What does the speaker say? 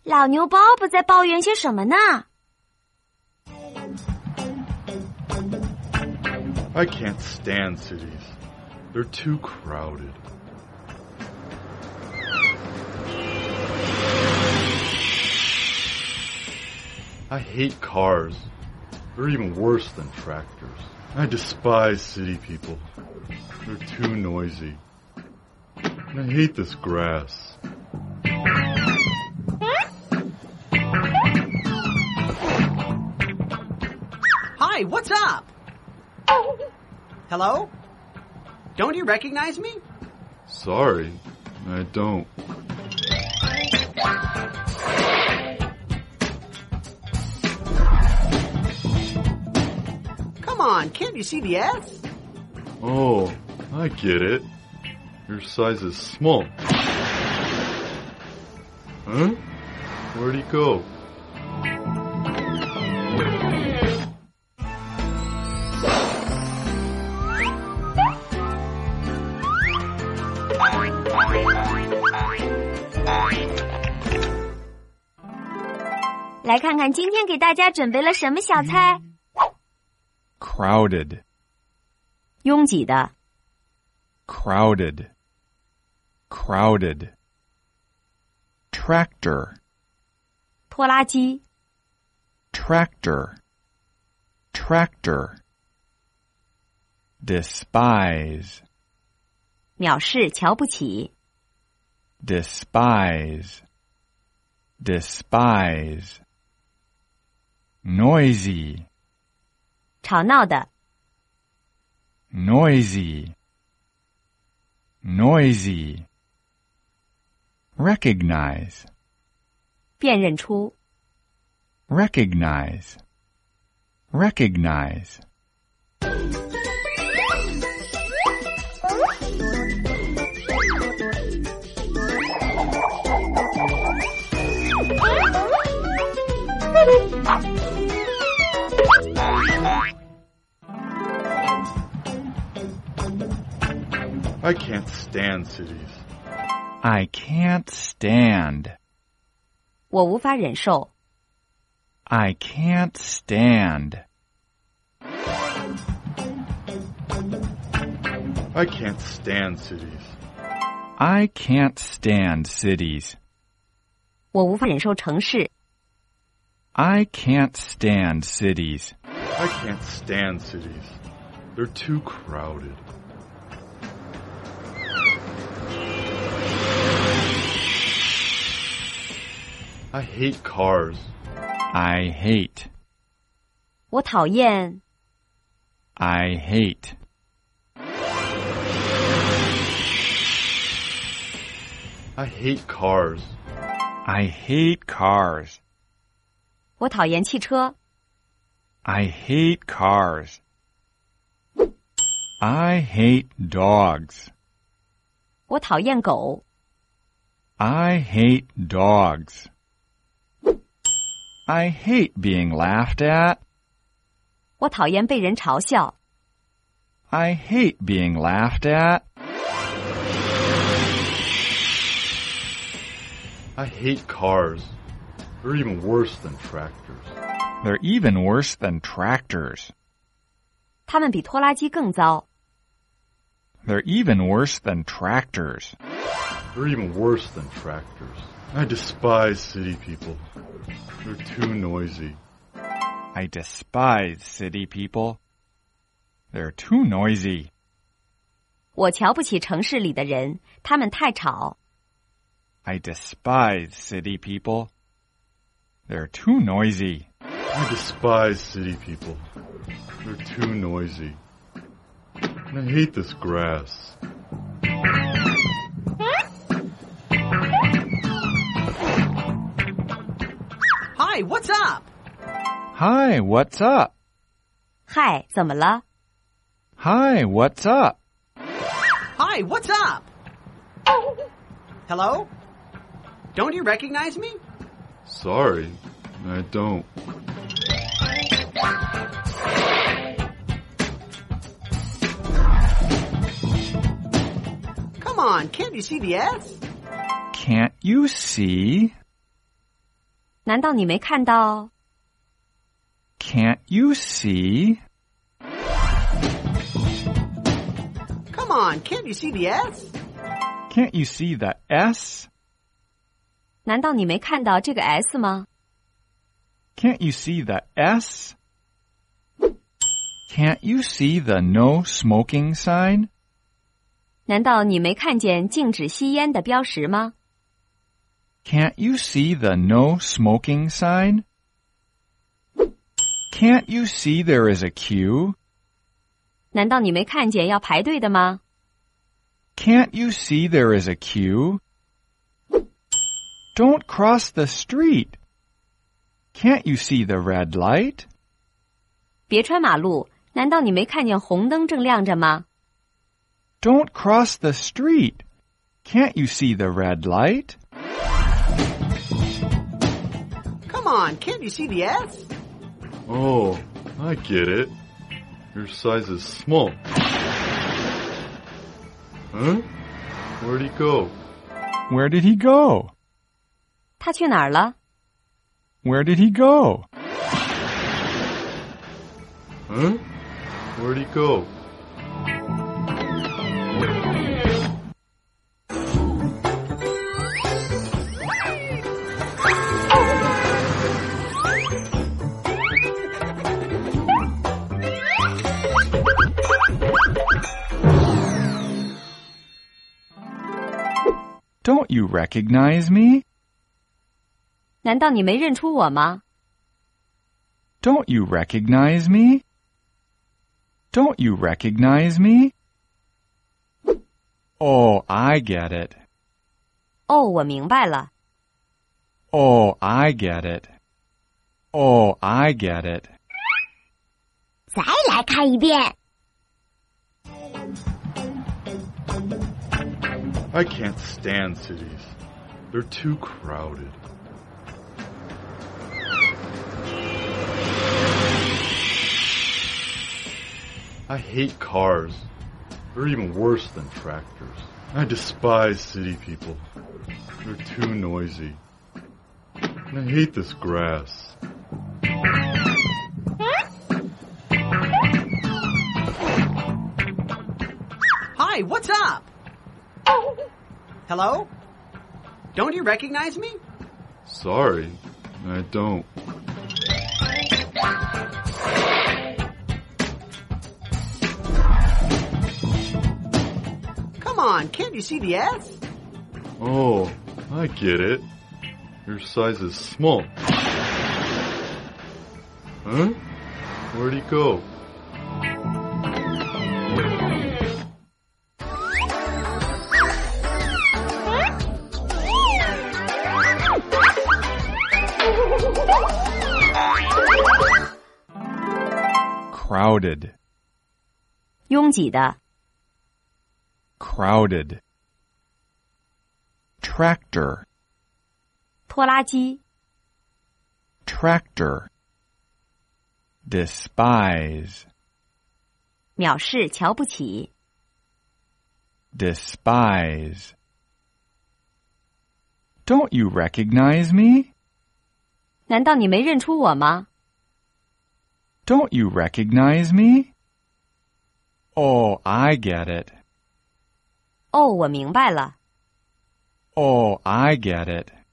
老牛鲍勃在抱怨些什么呢？ I can't stand cities. They're too crowded. I hate cars. They're even worse than tractors. I despise city people. They're too noisy. I hate this grass. Hi, what's up? Hello? Don't you recognize me? Sorry, I don't. Come on, can't you see the S? Oh, I get it. Your size is small. Huh? Where'd he go? "来看看今天给大家准备了什么小菜。 Crowded, 拥挤的、 crowded, crowded. Tractor, 拖拉机、 tractor, tractor. Despise, 藐视、瞧不起、 despise, despise. Noisy, 吵闹的、 noisy, noisy. Recognize, 辨认出、 recognize, recognize. I can't stand cities. I can't stand. 我无法忍受。 I can't stand. I can't stand cities. I can't stand cities. 我无法忍受城市。 I can't stand cities. I can't stand cities. They're too crowded. I hate cars. I hate. 我讨厌。 I hate. I hate cars. I hate cars. 我讨厌汽车。 I hate cars. I hate dogs. 我讨厌狗。 I hate dogs. I hate being laughed at. 我讨厌被人嘲笑。 I hate being laughed at. I hate cars. They're even worse than tractors. They're even worse than tractors. 他们比拖拉机更糟。 They're even worse than tractors. They're even worse than tractors. I despise city people. They're too noisy. I despise city people. They're too noisy. 我瞧不起城市里的人，他们太吵。 I despise city people. They're too noisy. I despise city people. They're too noisy. I hate this grass. Hi, what's up? Hi, what's up? 嗨，怎么了？ Hi, what's up? Hi, what's up? Hello? Don't you recognize me? Sorry, I don't. Come on, can't you see the S? Can't you see? 难道你没看到？ Can't you see? Come on, can't you see the S? Can't you see the S? 难道你没看到这个 S 吗？ Can't you see the S? Can't you see the no smoking sign? 难道你没看见禁止吸烟的标识吗？ Can't you see the no smoking sign? Can't you see there is a queue? 难道你没看见要排队的吗？ Can't you see there is a queue? Don't cross the street. Can't you see the red light? 别穿马路，难道你没看见红灯正亮着吗？ Don't cross the street. Can't you see the red light? Come on, can't you see the S? Oh, I get it. Your size is small. Huh? Where'd he go? Where did he go? 他去哪儿了？ Where did he go? Huh? Where'd he go? Don't you recognize me? 难道你没认出我吗？ Don't you recognize me? Don't you recognize me? Oh, I get it. 哦，我明白了。 Oh, I get it. Oh, I get it. 再来看一遍。 I can't stand cities. They're too crowded. I hate cars. They're even worse than tractors. I despise city people. They're too noisy. And I hate this grass. Hi, what's up? Hello? Don't you recognize me? Sorry, I don't. Come on, can't you see the S? Oh, I get it. Your size is small. Huh? Where'd he go? Crowded. 拥挤的。 Crowded. Tractor. 拖拉机。 Tractor. Despise. 藐视，瞧不起。 Despise. Don't you recognize me? 难道你没认出我吗？ Don't you recognize me? Oh, I get it. 哦，我明白了。 Oh, I get it.